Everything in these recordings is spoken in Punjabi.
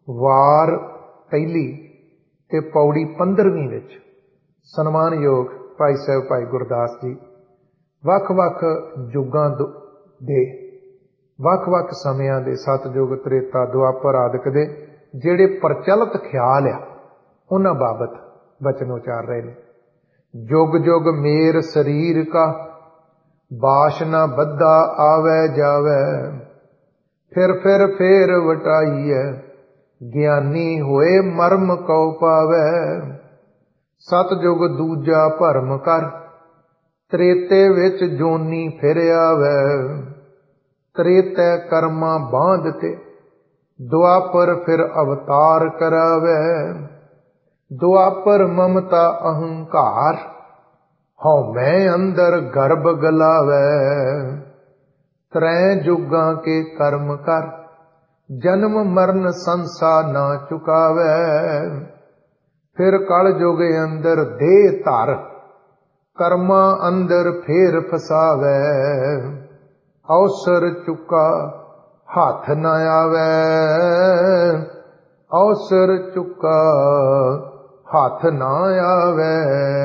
ਵਾਰ ਪਹਿਲੀ ਤੇ ਪੌੜੀ 15ਵੀਂ ਵਿੱਚ ਸਨਮਾਨਯੋਗ ਭਾਈ ਸਾਹਿਬ ਭਾਈ ਗੁਰਦਾਸ ਜੀ ਵੱਖ-ਵੱਖ ਯੁੱਗਾਂ ਦੇ ਵੱਖ-ਵੱਖ ਸਮਿਆਂ ਦੇ ਸਤਿਯੁਗ, ਤ੍ਰੇਤਾ, ਦੁਆਪਰ ਆਦਿਕ ਦੇ ਜਿਹੜੇ ਪ੍ਰਚਲਿਤ ਖਿਆਲ ਆ ਉਹਨਾਂ ਬਾਬਤ ਬਚਨ ਉਚਾਰ ਰਹੇ ਨੇ। ਜੁਗ ਜੁਗ ਮੇਰ ਸਰੀਰ ਕਾ ਬਾਸ਼ਨਾ ਬੱਧਾ ਆਵੈ ਜਾਵੈ, ਫਿਰ ਫੇਰ ਵਟਾਈਐ ਗਿਆਨੀ ਹੋਏ ਮਰਮ ਕਉ ਪਾਵੈ। ਸਤਿਯੁਗ ਦੂਜਾ ਭਰਮ ਕਰ ਤ੍ਰੇਤੇ ਵਿੱਚ ਜੋਨੀ ਫਿਰ ਆਵੈ, ਤ੍ਰੇਤੈ ਕਰਮਾਂ ਬਾਂਧ ਤੇ ਦੁਆਪਰ ਫਿਰ ਅਵਤਾਰ ਕਰਾਵੈ। ਦੁਆਪਰ ਮਮਤਾ ਅਹੰਕਾਰ ਹਉਮੈ ਅੰਦਰ ਗਰਭ ਗਲਾਵੈ, ਤ੍ਰੈ ਜੁਗਾਂ ਕੇ ਕਰਮ ਕਰ ਜਨਮ ਮਰਨ ਸੰਸਾ ਨਾ ਚੁਕਾਵੈ। ਫਿਰ ਕਲ ਜੁਗ ਅੰਦਰ ਦੇਹ ਧਰ ਕਰਮਾਂ ਅੰਦਰ ਫੇਰ ਫਸਾਵੈ, ਅਵਸਰ ਚੁਕਾ ਹੱਥ ਨ ਆਵੈ, ਅਵਸਰ ਚੁਕਾ ਹੱਥ ਨਾ ਆਵੈ।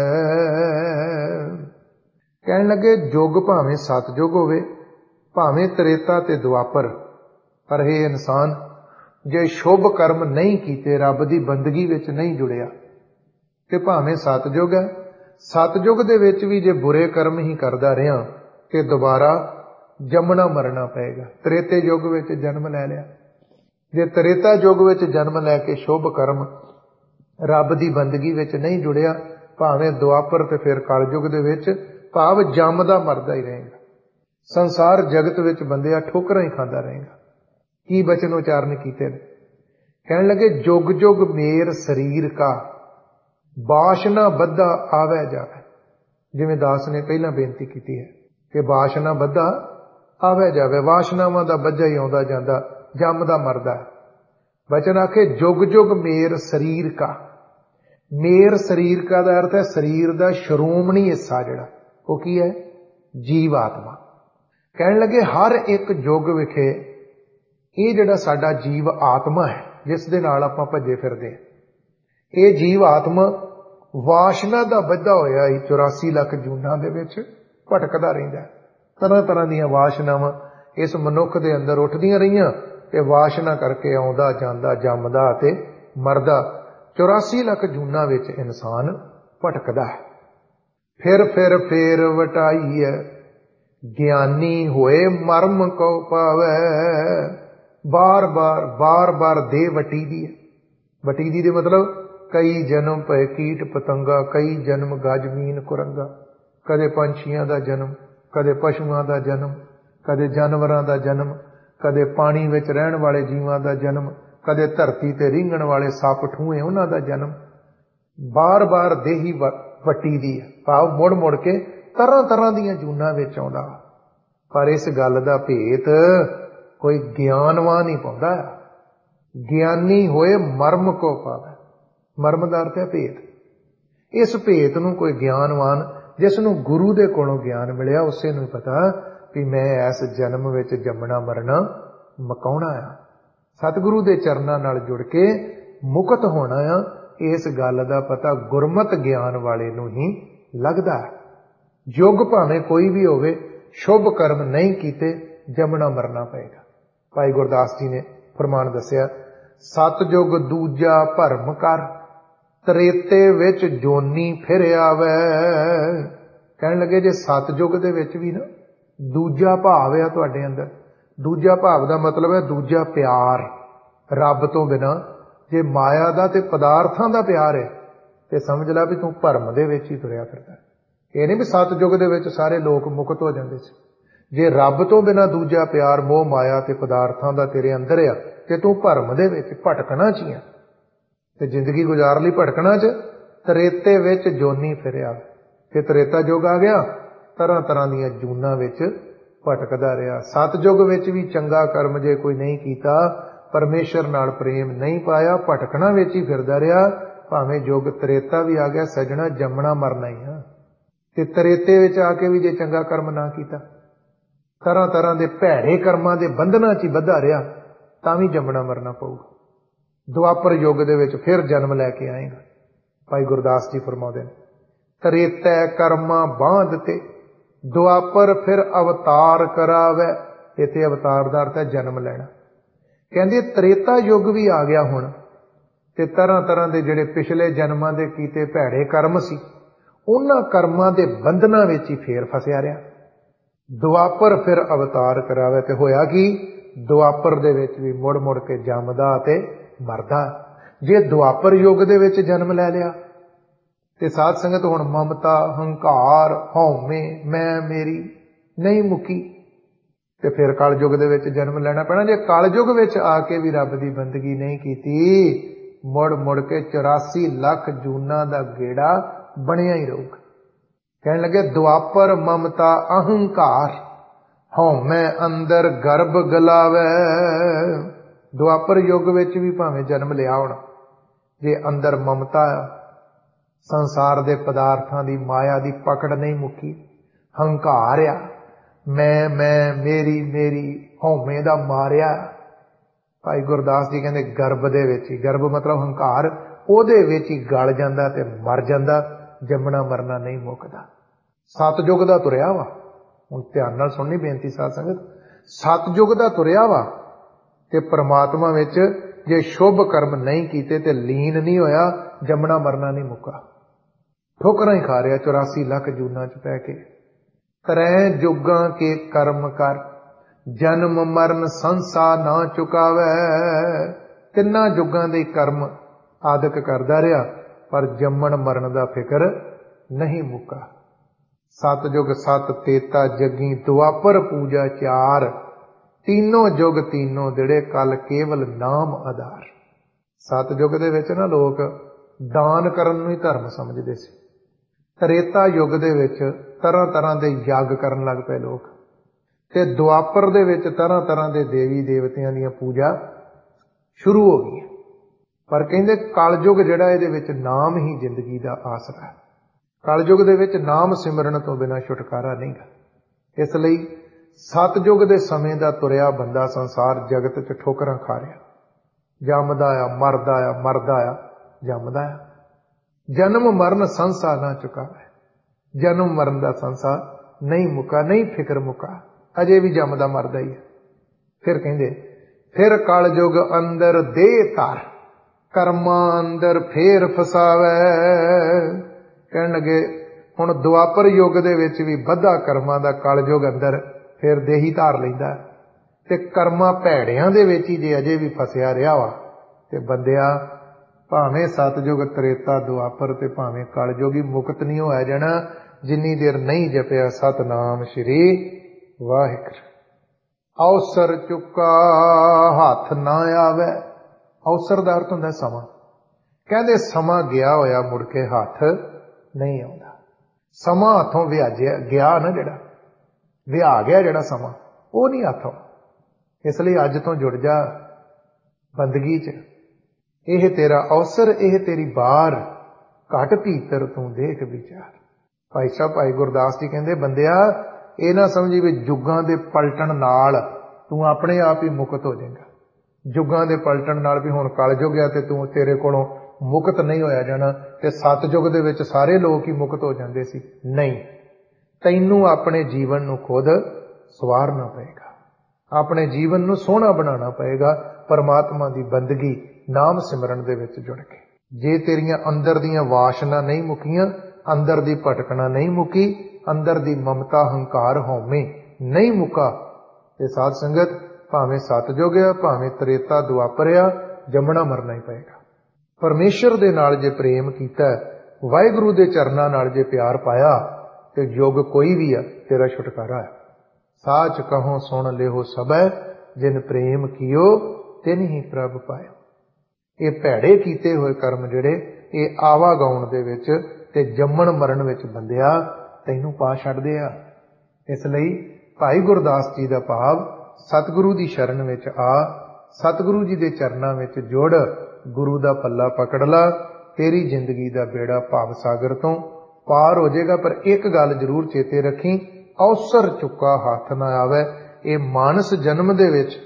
ਕਹਿਣ ਲੱਗੇ ਯੁੱਗ ਭਾਵੇਂ ਸਤਿਯੁਗ ਹੋਵੇ, ਭਾਵੇਂ ਤ੍ਰੇਤਾ ਤੇ ਦੁਆਪਰ, ਪਰ ਇਹ ਇਨਸਾਨ ਜੇ ਸ਼ੁਭ ਕਰਮ ਨਹੀਂ ਕੀਤੇ, ਰੱਬ ਦੀ ਬੰਦਗੀ ਵਿੱਚ ਨਹੀਂ ਜੁੜਿਆ, ਤੇ ਭਾਵੇਂ ਸਤਿਯੁਗ ਹੈ, ਸਤਿਯੁਗ ਦੇ ਵਿੱਚ ਵੀ ਜੇ ਬੁਰੇ ਕਰਮ ਹੀ ਕਰਦਾ ਰਿਹਾ ਤੇ ਦੁਬਾਰਾ ਜੰਮਣਾ ਮਰਨਾ ਪਏਗਾ। ਤ੍ਰੇਤੇ ਯੁੱਗ ਵਿੱਚ ਜਨਮ ਲੈ ਲਿਆ, ਜੇ ਤ੍ਰੇਤਾ ਯੁੱਗ ਵਿੱਚ ਜਨਮ ਲੈ ਕੇ ਸ਼ੁਭ ਕਰਮ ਰੱਬ ਦੀ ਬੰਦਗੀ ਵਿੱਚ ਨਹੀਂ ਜੁੜਿਆ, ਭਾਵੇਂ ਦੁਆਪਰ ਤੇ ਫਿਰ ਕਲਯੁਗ ਦੇ ਵਿੱਚ ਭਾਵ ਜੰਮਦਾ ਮਰਦਾ ਹੀ ਰਹੇਗਾ। ਸੰਸਾਰ ਜਗਤ ਵਿੱਚ ਬੰਦਿਆ ਠੋਕਰਾਂ ਹੀ ਖਾਂਦਾ ਰਹੇਗਾ। ਕੀ ਬਚਨ ਉਚਾਰਨ ਕੀਤੇ ਨੇ? ਕਹਿਣ ਲੱਗੇ ਜੁਗ ਜੁਗ ਮੇਰ ਸਰੀਰ ਕਾ ਬਾਸ਼ਨਾ ਬੱਧਾ ਆਵੈ ਜਾਵੈ। ਜਿਵੇਂ ਦਾਸ ਨੇ ਪਹਿਲਾਂ ਬੇਨਤੀ ਕੀਤੀ ਹੈ ਕਿ ਬਾਸ਼ਨਾ ਬੱਧਾ ਆਵੈ ਜਾਵੈ, ਵਾਸ਼ਨਾਵਾਂ ਦਾ ਬੱਝਾ ਹੀ ਆਉਂਦਾ ਜਾਂਦਾ, ਜੰਮਦਾ ਮਰਦਾ ਹੈ। ਬਚਨ ਆਖੇ ਜੁਗ ਜੁਗ ਮੇਰ ਸਰੀਰ ਕਾ। ਮੇਰ ਸਰੀਰ ਕਾ ਦਾ ਅਰਥ ਹੈ ਸਰੀਰ ਦਾ ਸ਼੍ਰੋਮਣੀ ਹਿੱਸਾ ਜਿਹੜਾ, ਉਹ ਕੀ ਹੈ? ਜੀਵ ਆਤਮਾ। ਕਹਿਣ ਲੱਗੇ ਹਰ ਇੱਕ ਯੁੱਗ ਵਿਖੇ ਇਹ ਜਿਹੜਾ ਸਾਡਾ ਜੀਵ ਆਤਮਾ ਹੈ, ਜਿਸ ਦੇ ਨਾਲ ਆਪਾਂ ਭੱਜੇ ਫਿਰਦੇ ਹਾਂ, ਇਹ ਜੀਵ ਆਤਮਾ ਵਾਸ਼ਨਾ ਦਾ ਬੱਝਾ ਹੋਇਆ ਹੀ 84 ਲੱਖ ਜੂਨਾਂ ਦੇ ਵਿੱਚ ਭਟਕਦਾ ਰਹਿੰਦਾ। ਤਰ੍ਹਾਂ ਤਰ੍ਹਾਂ ਦੀਆਂ ਵਾਸ਼ਨਾਵਾਂ ਇਸ ਮਨੁੱਖ ਦੇ ਅੰਦਰ ਉੱਠਦੀਆਂ ਰਹੀਆਂ ਤੇ ਵਾਸ਼ਨਾ ਕਰਕੇ ਆਉਂਦਾ ਜਾਂਦਾ, ਜੰਮਦਾ ਅਤੇ ਮਰਦਾ 84 ਲੱਖ ਜੂਨਾਂ ਵਿੱਚ ਇਨਸਾਨ ਭਟਕਦਾ ਹੈ। ਫਿਰ ਵਟਾਈਐ ਗਿਆਨੀ ਹੋਏ ਮਰਮ ਕਉ ਪਾਵੈ। ਬਾਰ ਦੇਹ ਵਟੀ ਦੀ ਹੈ। ਵਟੀ ਦੀ ਦੇ ਮਤਲਬ ਕਈ ਜਨਮ ਪਏ ਕੀਟ ਪਤੰਗਾ, ਕਈ ਜਨਮ ਗਜ ਮੀਨ ਕੁਰੰਗਾ। ਕਦੇ ਪੰਛੀਆਂ ਦਾ ਜਨਮ, ਕਦੇ ਪਸ਼ੂਆਂ ਦਾ ਜਨਮ, ਕਦੇ ਜਾਨਵਰਾਂ ਦਾ ਜਨਮ, ਕਦੇ ਪਾਣੀ ਵਿੱਚ ਰਹਿਣ ਵਾਲੇ ਜੀਵਾਂ ਦਾ ਜਨਮ, ਕਦੇ ਧਰਤੀ ਤੇ ਰੀਂਗਣ ਵਾਲੇ ਸੱਪ ਠੂਹੇ ਉਹਨਾਂ ਦਾ ਜਨਮ। ਬਾਰ ਦੇਹੀ ਵੱਟੀ ਦੀ ਹੈ, ਭਾਵ ਮੁੜ ਮੁੜ ਕੇ ਤਰ੍ਹਾਂ ਤਰ੍ਹਾਂ ਦੀਆਂ ਜੂਨਾਂ ਵਿੱਚ ਆਉਂਦਾ। ਪਰ ਇਸ ਗੱਲ ਦਾ ਭੇਤ ਕੋਈ ਗਿਆਨਵਾਨ ਹੀ ਪਾਉਂਦਾ। ਗਿਆਨੀ ਹੋਏ ਮਰਮ ਕੋ ਪਾਵੈ। ਮਰਮ ਦਾ ਅਰਥ ਹੈ ਭੇਤ। ਇਸ ਭੇਤ ਨੂੰ ਕੋਈ ਗਿਆਨਵਾਨ, ਜਿਸ ਨੂੰ ਗੁਰੂ ਦੇ ਕੋਲੋਂ ਗਿਆਨ ਮਿਲਿਆ, ਉਸੇ ਨੂੰ ਪਤਾ ਵੀ ਮੈਂ ਇਸ ਜਨਮ ਵਿੱਚ ਜੰਮਣਾ ਮਰਨਾ ਮਕਾਉਣਾ ਆ, ਸਤਿਗੁਰੂ ਦੇ ਚਰਨਾਂ ਨਾਲ ਜੁੜ ਕੇ ਮੁਕਤ ਹੋਣਾ ਆ। ਇਸ ਗੱਲ ਦਾ ਪਤਾ ਗੁਰਮਤ ਗਿਆਨ ਵਾਲੇ ਨੂੰ ਹੀ ਲੱਗਦਾ ਹੈ। ਯੁੱਗ ਭਾਵੇਂ ਕੋਈ ਵੀ ਹੋਵੇ, ਸ਼ੁਭ ਕਰਮ ਨਹੀਂ ਕੀਤੇ ਜੰਮਣਾ ਮਰਨਾ ਪਏਗਾ। ਭਾਈ ਗੁਰਦਾਸ ਜੀ ਨੇ ਫਰਮਾਨ ਦੱਸਿਆ, ਸਤਿਯੁਗ ਦੂਜਾ ਭਰਮ ਕਰ ਤ੍ਰੇਤੇ ਵਿੱਚ ਜੋਨੀ ਫਿਰ ਆਵੈ। ਕਹਿਣ ਲੱਗੇ ਜੇ ਸਤਿਯੁਗ ਦੇ ਵਿੱਚ ਵੀ ਨਾ ਦੂਜਾ ਭਾਵ ਆ ਤੁਹਾਡੇ ਅੰਦਰ, ਦੂਜਾ ਭਾਵ ਦਾ ਮਤਲਬ ਹੈ ਦੂਜਾ ਪਿਆਰ ਰੱਬ ਤੋਂ ਬਿਨਾਂ। ਜੇ ਮਾਇਆ ਦਾ ਤੇ ਪਦਾਰਥਾਂ ਦਾ ਪਿਆਰ ਹੈ ਤੇ ਸਮਝ ਲੈ ਵੀ ਤੂੰ ਭਰਮ ਦੇ ਵਿੱਚ ਹੀ ਤੁਰਿਆ ਫਿਰਦਾ। ਇਹ ਨਹੀਂ ਵੀ ਸਤਿਯੁਗ ਦੇ ਵਿੱਚ ਸਾਰੇ ਲੋਕ ਮੁਕਤ ਹੋ ਜਾਂਦੇ ਸੀ। ਜੇ ਰੱਬ ਤੋਂ ਬਿਨਾਂ ਦੂਜਾ ਪਿਆਰ ਮੋਹ ਮਾਇਆ ਤੇ ਪਦਾਰਥਾਂ ਦਾ ਤੇਰੇ ਅੰਦਰ ਆ ਤੇ ਤੂੰ ਭਰਮ ਦੇ ਵਿੱਚ ਭਟਕਣਾ ਚ ਹੀ ਆ ਤੇ ਜ਼ਿੰਦਗੀ ਗੁਜ਼ਾਰ ਲਈ ਭਟਕਣਾ ਚ। ਤ੍ਰੇਤੇ ਵਿੱਚ ਜੋਨੀ ਫਿਰਿਆ, ਤੇ ਤ੍ਰੇਤਾ ਯੁੱਗ ਆ ਗਿਆ, ਤਰ੍ਹਾਂ ਤਰ੍ਹਾਂ ਦੀਆਂ ਜੂਨਾਂ ਵਿੱਚ ਭਟਕਦਾ ਰਿਹਾ। ਸਤਿਯੁਗ ਵਿੱਚ ਵੀ ਚੰਗਾ ਕਰਮ ਜੇ ਕੋਈ ਨਹੀਂ ਕੀਤਾ, ਪਰਮੇਸ਼ਰ ਨਾਲ ਪ੍ਰੇਮ ਨਹੀਂ ਪਾਇਆ, ਭਟਕਣਾ ਵਿੱਚ ਹੀ ਫਿਰਦਾ ਰਿਹਾ। ਭਾਵੇਂ ਯੁੱਗ ਤ੍ਰੇਤਾ ਵੀ ਆ ਗਿਆ, ਸੱਜਣਾ ਜੰਮਣਾ ਮਰਨਾ ਹੀ ਆ। ਤੇ ਤ੍ਰੇਤੇ ਵਿੱਚ ਆ ਕੇ ਵੀ ਜੇ ਚੰਗਾ ਕਰਮ ਨਾ ਕੀਤਾ, ਤਰ੍ਹਾਂ ਤਰ੍ਹਾਂ ਦੇ ਭੈੜੇ ਕਰਮਾਂ ਦੇ ਬੰਧਨਾਂ ਚ ਹੀ ਬੱਧਾ ਰਿਹਾ, ਤਾਂ ਵੀ ਜੰਮਣਾ ਮਰਨਾ ਪਊਗਾ। ਦੁਆਪਰ ਯੁੱਗ ਦੇ ਵਿੱਚ ਫਿਰ ਜਨਮ ਲੈ ਕੇ ਆਏਗਾ। ਭਾਈ ਗੁਰਦਾਸ ਜੀ ਫਰਮਾਉਂਦੇ ਨੇ, ਤ੍ਰੇਤੈ ਕਰਮਾਂ ਬਾਂਧ ਤੇ ਦੁਆਪਰ ਫਿਰ ਅਵਤਾਰ ਕਰਾਵੈ। ਇੱਥੇ ਅਵਤਾਰ ਦਾ ਅਰਥ ਹੈ ਜਨਮ ਲੈਣਾ। ਕਹਿੰਦੇ ਤ੍ਰੇਤਾ ਯੁੱਗ ਵੀ ਆ ਗਿਆ ਹੁਣ, ਤੇ ਤਰ੍ਹਾਂ ਤਰ੍ਹਾਂ ਦੇ ਜਿਹੜੇ ਪਿਛਲੇ ਜਨਮਾਂ ਦੇ ਕੀਤੇ ਭੈੜੇ ਕਰਮ ਸੀ, ਉਹਨਾਂ ਕਰਮਾਂ ਦੇ ਬੰਧਨਾਂ ਵਿੱਚ ਹੀ ਫੇਰ ਫਸਿਆ ਰਿਹਾ। ਦੁਆਪਰ ਫਿਰ ਅਵਤਾਰ ਕਰਾਵੇ। ਤੇ ਹੋਇਆ ਕੀ, ਦੁਆਪਰ ਦੇ ਵਿੱਚ ਵੀ ਮੁੜ ਮੁੜ ਕੇ ਜੰਮਦਾ ਅਤੇ ਮਰਦਾ। ਜੇ ਦੁਆਪਰ ਯੁੱਗ ਦੇ ਵਿੱਚ ਜਨਮ ਲੈ ਲਿਆ ਤੇ ਸਾਧ ਸੰਗਤ ਹੁਣ ਮਮਤਾ, ਹੰਕਾਰ, ਹਉਮੈ, ਮੈਂ ਮੇਰੀ ਨਹੀਂ ਮੁੱਕੀ, ਤੇ ਫਿਰ ਕਲਯੁੱਗ ਦੇ ਵਿੱਚ ਜਨਮ ਲੈਣਾ ਪੈਣਾ। ਜੇ ਕਲਯੁੱਗ ਵਿੱਚ ਆ ਕੇ ਵੀ ਰੱਬ ਦੀ ਬੰਦਗੀ ਨਹੀਂ ਕੀਤੀ, ਮੁੜ ਮੁੜ ਕੇ 84 ਲੱਖ ਜੂਨਾਂ ਦਾ ਗੇੜਾ ਬਣਿਆ ਹੀ ਰਹੂਗਾ। ਕਹਿਣ ਲੱਗੇ, ਦੁਆਪਰ ਮਮਤਾ ਅਹੰਕਾਰ, ਹਉਮੈ ਅੰਦਰ ਗਰਭ ਗਲਾਵੇ। ਦੁਆਪਰ ਯੁੱਗ ਵਿੱਚ ਵੀ ਭਾਵੇਂ ਜਨਮ ਲਿਆ ਹੋਣਾ, ਜੇ ਅੰਦਰ ਮਮਤਾ, ਸੰਸਾਰ ਦੇ ਪਦਾਰਥਾਂ ਦੀ, ਮਾਇਆ ਦੀ ਪਕੜ ਨਹੀਂ ਮੁੱਕੀ, ਹੰਕਾਰ ਆ, ਮੈਂ ਮੇਰੀ ਮੇਰੀ, ਹਉਮੈ ਦਾ ਮਾਰਿਆ। ਭਾਈ ਗੁਰਦਾਸ ਜੀ ਕਹਿੰਦੇ ਗਰਭ ਦੇ ਵਿੱਚ ਹੀ, ਗਰਭ ਮਤਲਬ ਹੰਕਾਰ, ਉਹਦੇ ਵਿੱਚ ਹੀ ਗਲ ਜਾਂਦਾ ਤੇ ਮਰ ਜਾਂਦਾ, ਜੰਮਣਾ ਮਰਨਾ ਨਹੀਂ ਮੁੱਕਦਾ। ਸਤਯੁਗ ਦਾ ਤੁਰਿਆ ਵਾ। ਹੁਣ ਧਿਆਨ ਨਾਲ ਸੁਣਨੀ ਬੇਨਤੀ ਸਾਧ ਸੰਗਤ, ਸਤਯੁਗ ਦਾ ਤੁਰਿਆ ਵਾ ਤੇ ਪ੍ਰਮਾਤਮਾ ਵਿੱਚ ਜੇ ਸ਼ੁਭ ਕਰਮ ਨਹੀਂ ਕੀਤੇ ਤੇ ਲੀਨ ਨਹੀਂ ਹੋਇਆ, ਜੰਮਣਾ ਮਰਨਾ ਨਹੀਂ ਮੁੱਕਾ, ਠੋਕਰਾਂ ਹੀ ਖਾ ਰਿਹਾ 84 ਲੱਖ ਜੂਨਾਂ ਚ ਪੈ ਕੇ। ਤਰੈ ਜੁਗਾਂ ਕੇ ਕਰਮ ਕਰ, ਜਨਮ ਮਰਨ ਸੰਸਾ ਨਾ ਚੁਕਾਵੈ। ਤਿੰਨਾਂ ਯੁੱਗਾਂ ਦੇ ਕਰਮ ਆਦਿਕ ਕਰਦਾ ਰਿਹਾ, ਪਰ ਜੰਮਣ ਮਰਨ ਦਾ ਫਿਕਰ ਨਹੀਂ ਮੁੱਕਾ। ਸਤਯੁਗ ਸਤ ਤੇਤਾ ਜੱਗੀ, ਦੁਆਪਰ ਪੂਜਾ ਚਾਰ, तीनों युग तीनों दिड़े कल केवल नाम आधार। सतयुग दे विच ना लोग दान करन नूं ही धर्म समझदे सी। त्रेता युग दे विच तरह तरह दे यज्ञ करन लग पए लोग, ते दुआपर दे विच तरह तरह दे देवी देवतियां दी पूजा शुरू हो गई। पर कहंदे कलयुग जिहड़ा इहदे विच नाम ही जिंदगी दा आसरा है। कलयुग दे विच नाम सिमरन तो बिना छुटकारा नहीं गा। इसलिए सतयुग दे समय दा तुरिया बंदा संसार जगत च ठोकरां खा रहा, जमदा आ मरदा आ, मरदा आ जमदा आ। जन्म मरण संसा ना चुकावे, जन्म मरण दा संसा नहीं मुका, नहीं फिक्र मुका, अजे भी जमदा मरदा ही है। फिर कहंदे फिर कलयुग अंदर दे तार, कर्मां अंदर फेर फसावे। कहण लगे हुण दुआपर युग दे विच भी बधा कर्मां दा कलयुग अंदर फिर देही धार लैंदा, ते कर्मां भैड़ियां दे विच ही जे अजे भी फसिया रहा वा, ते बंदिया भावें सतयुग त्रेता दुआपर ते भावें कलयुग ही मुक्त नहीं होया जाना जिन्नी देर नहीं जपिया सतनाम श्री वाहिगुरू। अवसर चुका हथ ना आवे। अवसर दा अर्थ हुंदा समा। कहंदे समा गया होया मुड़ के हथ नहीं आउंदा। समा हथों विहाजिया गया ना, जिहड़ा विहा गया जिहड़ा समा, वो नहीं हथ आउंदा। इसलिए अज तो जुड़ जा बंदगी च। यह तेरा अवसर, यह तेरी बार, घट भीतर तू देख विचार। भाई साहब भाई गुरदास जी कहंदे बंदिया ये ना समझी भी जुगां दे पलटन नाल तू अपने आप ही मुक्त हो जाएगा। जुगां दे पलटन नाल भी हुण कलयुग आ ते तू तेरे कोलों मुक्त नहीं होया जाना, ते सतयुग दे विच सारे लोग ही मुक्त हो जांदे सी। नहीं, तैनू अपने जीवन नू खुद सवारना पएगा, अपने जीवन नू सोहना बनाना पएगा परमात्मा दी बंदगी नाम सिमरन दे विच जुड़ के। जे तेरियां अंदर दियां वासना नहीं मुकियां, अंदर दी भटकना नहीं मुकी, अंदर दी ममता हंकार हौमे नहीं मुका, ते साध संगत भावें सतयुग आ भावें त्रेता दुआपर आ, जमना मरना ही पएगा। परमेश्वर दे नाल जे प्रेम कीता, वाहिगुरू दे चरनां नाल जे प्यार पाया, ते युग कोई भी आ तेरा छुटकारा है। साच कहो सुन लेहो सबै, जिन प्रेम कियो तिन ही प्रभ पायो। ये भैड़े कीते हुए कर्म जिहड़े ये आवागाउण दे विच ते जम्मण मरण विच बंदिया तैनू पा छड्डदे आ। इसलिए भाई गुरदास जी दा भाव सतगुरु दी शरण विच आ, सतगुरु जी दे चरनां विच जुड़, गुरु दा पल्ला पकड़ ला, तेरी जिंदगी दा बेड़ा भाव सागर तो पार हो जाएगा। पर एक गल जरूर चेते रखी, अवसर चुका हथ ना आवे। ये मानस जन्म दे विच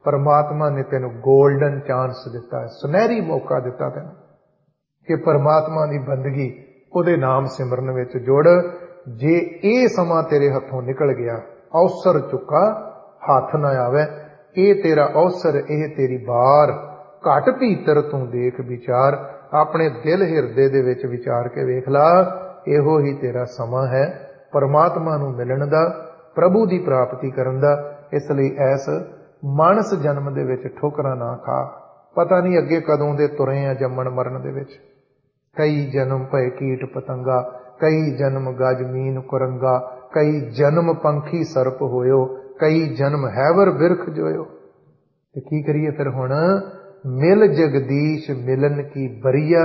परमात्मा ने तेन गोल्डन चांस दिता है, सुनहरी मौका दिता तेन कि परमात्मा की बंदगी उहदे नाम सिमरन विच जुड़। जे ये समा तेरे हथों निकल गया, अवसर चुका हाथ न आवे, ये तेरा अवसर, ये तेरी बार, घट भीतर तू देख विचार, अपने दिल हिरदे दे विच विचार के वेख ला, इहो ही तेरा समा है परमात्मा नूं मिलण दा, प्रभु की प्राप्ति करन दा। इसलिए ऐस मानस जन्म दे विच ठोकरां ना खा, पता नहीं अगे कदों दे तुरे आ जम्मण मरण दे विच। कई जन्म भय कीट पतंगा, कई जन्म गज मीन कुरंगा, कई जन्म पंखी सर्प होयो, कई जन्म हैवर बिरख जोयो। ते की करिए फिर हुण? मिल जगदीश मिलन की बरिया,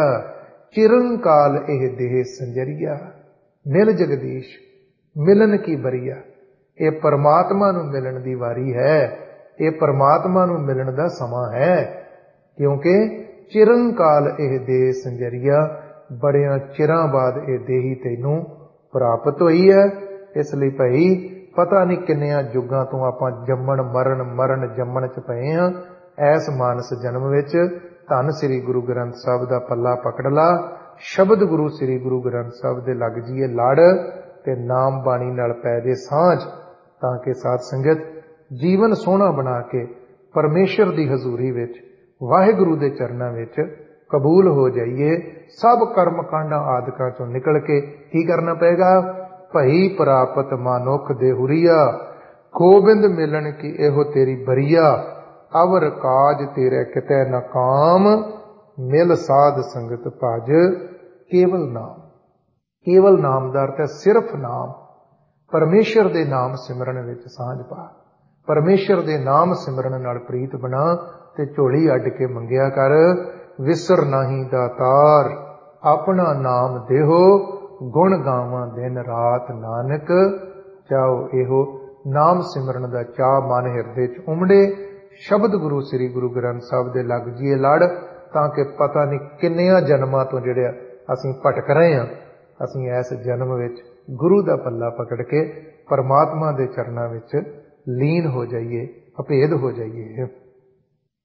चिरंकाल एह देह संजरिया। मिल जगदीश मिलन की बरिया, ये परमात्मा नूं मिलन दी वारी है, ये परमात्मा नूं मिलन दा समा है। क्योंकि चिरंकाल एह देह संजरिया, बड़िया चिरां बाद ये देही तैनूं प्राप्त हुई है। इसलिए भाई पता नहीं किन्नियां जुगां तो आपां जम्मण मरण मरण जम्मण च पए हां। ऐस मानस जन्म विच धन श्री गुरु ग्रंथ साहिब दा पल्ला पकड़ ला, शब्द गुरु श्री गुरु ग्रंथ साहिब दे लग जीए लड़, ते नाम बाणी नाल पै दे सांझ, तां कि साध संगत जीवन सोहना बना के परमेश्वर दी हजूरी विच वाहिगुरु दे चरनां विच कबूल हो जाइए। सब कर्म कांडां आदिकां चों निकल के की करना पेगा? भई प्रापत मानुख देहुरिया, गोबिंद मिलन की एहो तेरी बरिया, अवर काज तेरे किते न काम, मिल साध संगत भज केवल नाम। केवल नाम दा अर्थ है सिर्फ नाम। परमेश्वर दे नाम सिमरन विच सांझ पा, परमेश्वर दे नाम सिमरन नाल प्रीत बना, ते झोली अड्ड के मंगिया कर। विसर नाही दातार, अपना नाम देहो, गुण गावां दिन रात नानक चाओ एहो। नाम सिमरन दा चाह मन हिरदे च उमड़े, शब्द गुरु श्री गुरु ग्रंथ साहिब दे लग जीए लड़, तां कि पता नहीं किन्नियां जन्मां तो जिहड़े असीं भटक रहे हां, असीं इस जन्म विच गुरु दा पल्ला पकड़ के परमात्मा दे चरनां विच लीन हो जाइए, अभेद हो जाइए।